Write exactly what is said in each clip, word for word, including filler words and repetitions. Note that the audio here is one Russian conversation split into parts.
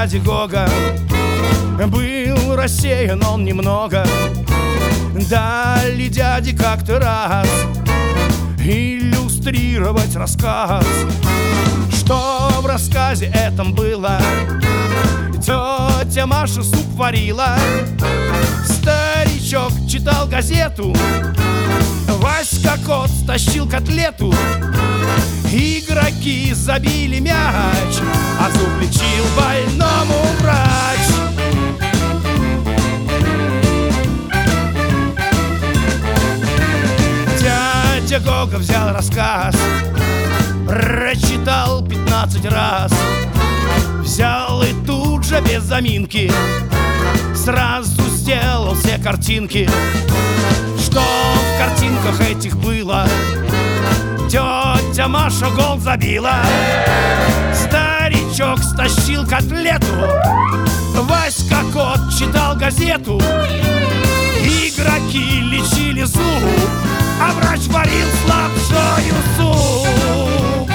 дяди Гога. Был рассеян он немного. Дали дяде как-то раз иллюстрировать рассказ. Что в рассказе этом было? Тетя Маша суп варила, старичок читал газету, Васька кот стащил котлету. Игроки забили мяч, а зуб лечил больному врач. Дядя Гога взял рассказ, прочитал пятнадцать раз, взял и тут же без заминки сразу сделал все картинки. Что в картинках этих было? Тетя Маша гол забила, старичок стащил котлету, Васька кот читал газету, игроки лечили зуб, а врач варил с лапшою суп.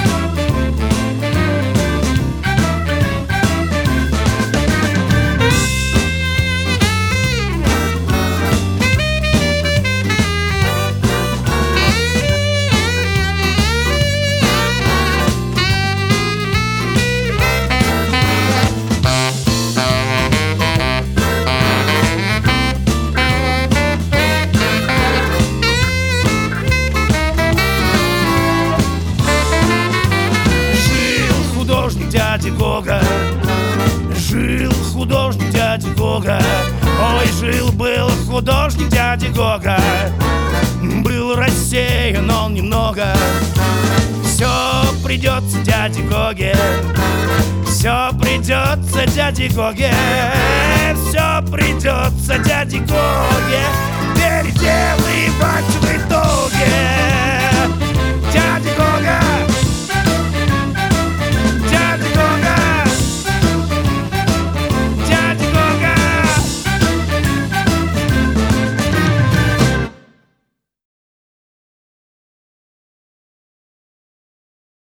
Дядя Гога, жил художник дядя Гога. Ой, жил-был художник дядя Гога. Был рассеян он немного. Все придется дяде Гоге, все придется дяде Гоге, все придется дяде Гоге.